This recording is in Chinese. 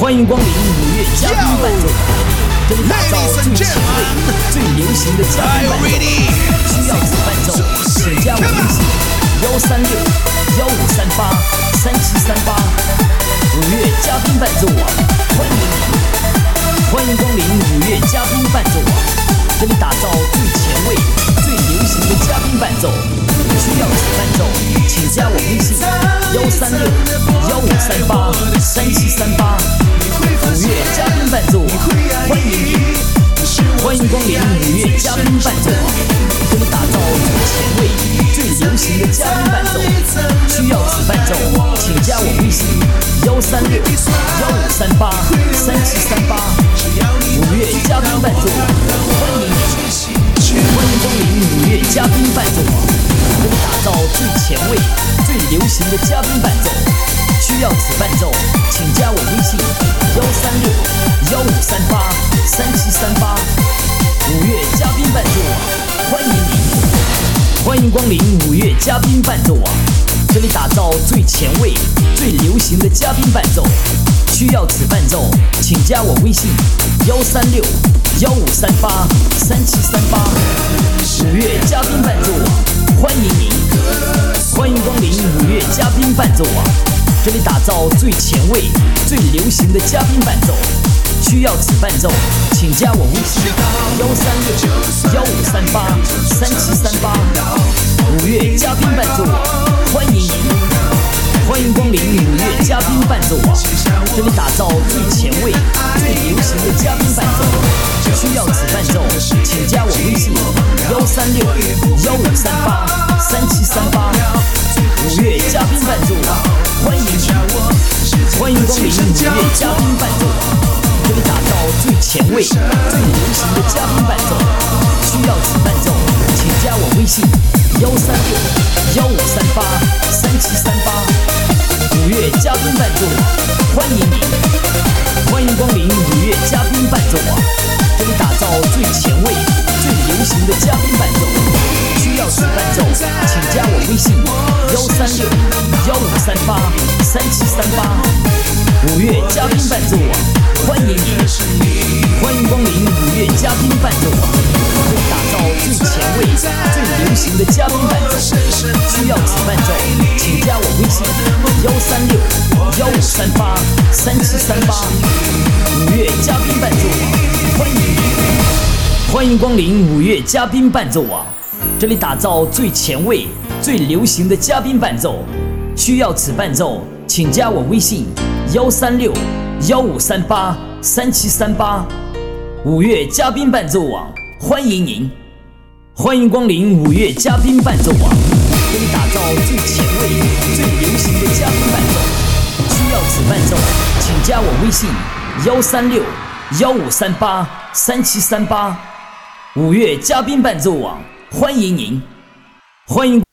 欢迎光临五月嘉宾伴奏，跟你打造最前卫、最流行的嘉宾伴奏。需要此伴奏，请加我微信136-1538-3738。五月嘉宾伴奏网，欢迎你！欢迎光临五月嘉宾伴奏网，跟你打造最前卫、最流行的嘉宾伴奏。需要此伴奏，请加我微信136-1538-3738。五月嘉宾伴奏网，欢迎你！欢迎光临五月嘉宾伴奏网，跟你打造最前卫、最流行的嘉宾伴奏。需要此伴奏，请加我微信136-1538-3738。五月嘉宾伴奏网，欢迎你！欢迎光临五月嘉宾伴奏网，跟你打造最前卫、最流行的嘉宾伴奏。需要此伴奏，请加我微信136-1538-3738。五月嘉宾伴奏网，欢迎你！欢迎光临五月嘉宾伴奏网，这里打造最前卫、最流行的嘉宾伴奏。需要此伴奏，请加我微信136-1538-3738。五月嘉宾伴奏网，欢迎你！欢迎光临五月嘉宾伴奏网，这里打造最前卫、最流行的嘉宾伴奏。需要此伴奏，请加我微信136-1538-3738。五月嘉宾伴奏网，欢迎你！欢迎光临五月嘉宾伴奏网，这里打造最前卫、最流行的嘉宾伴奏。需要此伴奏，请加我微信136-1538-3738。五月嘉宾伴奏网，欢迎你！欢迎光临五月嘉宾伴奏网，这里打造最前卫、最流行的嘉宾伴奏。需要此伴奏，请加我微信136-1538-3738。五月嘉宾伴奏网，欢迎你！欢迎光临五月嘉宾伴奏网，这里打造最前卫、最流行的嘉宾伴奏。需要此伴奏，请加我微信136-1538-3738。五月嘉宾伴奏网，欢迎你！欢迎光临五月嘉宾伴奏网，这里打造最前卫、最流行的嘉宾伴奏。需要此伴奏，请加我微信136-1538-3738。五月嘉宾伴奏网，欢迎你！欢迎光临五月嘉宾伴奏网，这里打造最前卫、最流行的嘉宾伴奏。需要此伴奏，请加我微信136-1538-3738。五月嘉宾伴奏网，欢迎您！欢迎光临五月嘉宾伴奏网，给你打造最前卫、最流行的嘉宾伴奏。需要此伴奏，请加我微信136-1538-3738。五月嘉宾伴奏网，欢迎您！欢迎。